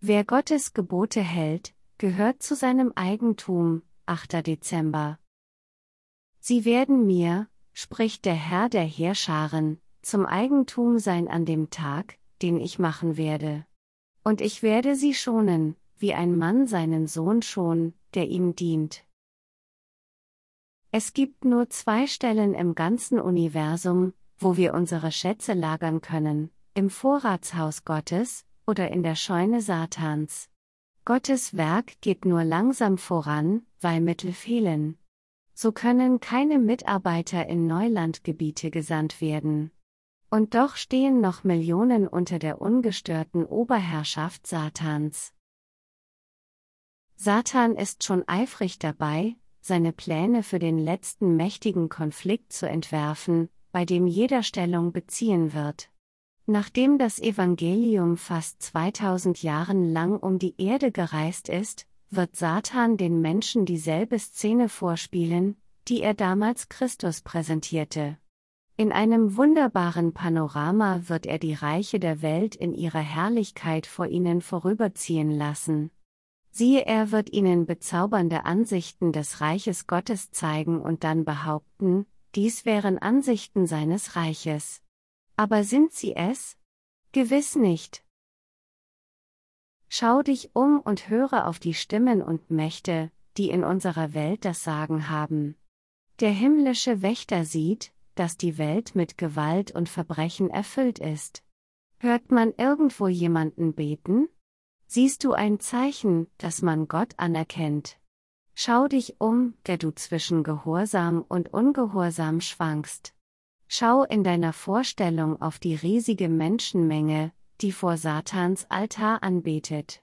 Wer Gottes Gebote hält, gehört zu seinem Eigentum. 8. Dezember. Sie werden mir, spricht der Herr der Heerscharen, zum Eigentum sein an dem Tag, den ich machen werde. Und ich werde sie schonen, wie ein Mann seinen Sohn schont, der ihm dient. Es gibt nur 2 Stellen im ganzen Universum, wo wir unsere Schätze lagern können, im Vorratshaus Gottes oder in der Scheune Satans. Gottes Werk geht nur langsam voran, weil Mittel fehlen. So können keine Mitarbeiter in Neulandgebiete gesandt werden. Und doch stehen noch Millionen unter der ungestörten Oberherrschaft Satans. Satan ist schon eifrig dabei, seine Pläne für den letzten mächtigen Konflikt zu entwerfen, bei dem jeder Stellung beziehen wird. Nachdem das Evangelium fast 2000 Jahren lang um die Erde gereist ist, wird Satan den Menschen dieselbe Szene vorspielen, die er damals Christus präsentierte. In einem wunderbaren Panorama wird er die Reiche der Welt in ihrer Herrlichkeit vor ihnen vorüberziehen lassen. Siehe, er wird ihnen bezaubernde Ansichten des Reiches Gottes zeigen und dann behaupten, dies wären Ansichten seines Reiches. Aber sind sie es? Gewiss nicht. Schau dich um und höre auf die Stimmen und Mächte, die in unserer Welt das Sagen haben. Der himmlische Wächter sieht, dass die Welt mit Gewalt und Verbrechen erfüllt ist. Hört man irgendwo jemanden beten? Siehst du ein Zeichen, dass man Gott anerkennt? Schau dich um, der du zwischen Gehorsam und Ungehorsam schwankst. Schau in deiner Vorstellung auf die riesige Menschenmenge, die vor Satans Altar anbetet.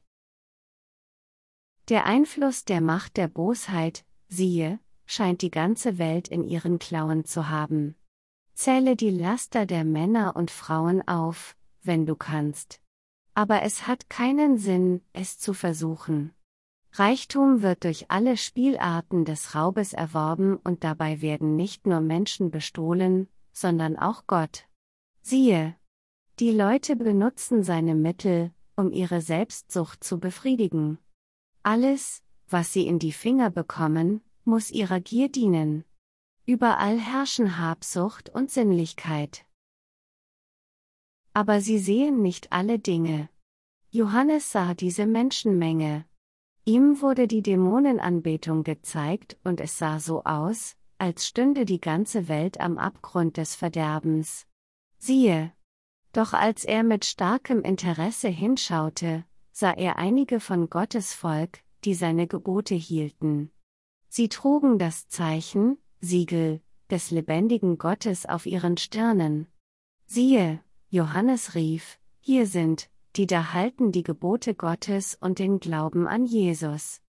Der Einfluss der Macht der Bosheit, siehe, scheint die ganze Welt in ihren Klauen zu haben. Zähle die Laster der Männer und Frauen auf, wenn du kannst. Aber es hat keinen Sinn, es zu versuchen. Reichtum wird durch alle Spielarten des Raubes erworben und dabei werden nicht nur Menschen bestohlen, sondern auch Gott. Siehe, die Leute benutzen seine Mittel, um ihre Selbstsucht zu befriedigen. Alles, was sie in die Finger bekommen, muss ihrer Gier dienen. Überall herrschen Habsucht und Sinnlichkeit. Aber sie sehen nicht alle Dinge. Johannes sah diese Menschenmenge. Ihm wurde die Dämonenanbetung gezeigt und es sah so aus, als stünde die ganze Welt am Abgrund des Verderbens. Siehe! Doch als er mit starkem Interesse hinschaute, sah er einige von Gottes Volk, die seine Gebote hielten. Sie trugen das Zeichen, Siegel, des lebendigen Gottes auf ihren Stirnen. Siehe, Johannes rief, hier sind, die da halten die Gebote Gottes und den Glauben an Jesus.